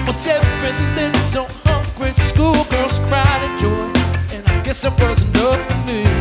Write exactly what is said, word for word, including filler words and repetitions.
Was every little hungry schoolgirl's cried in joy, and I guess it was enough for me.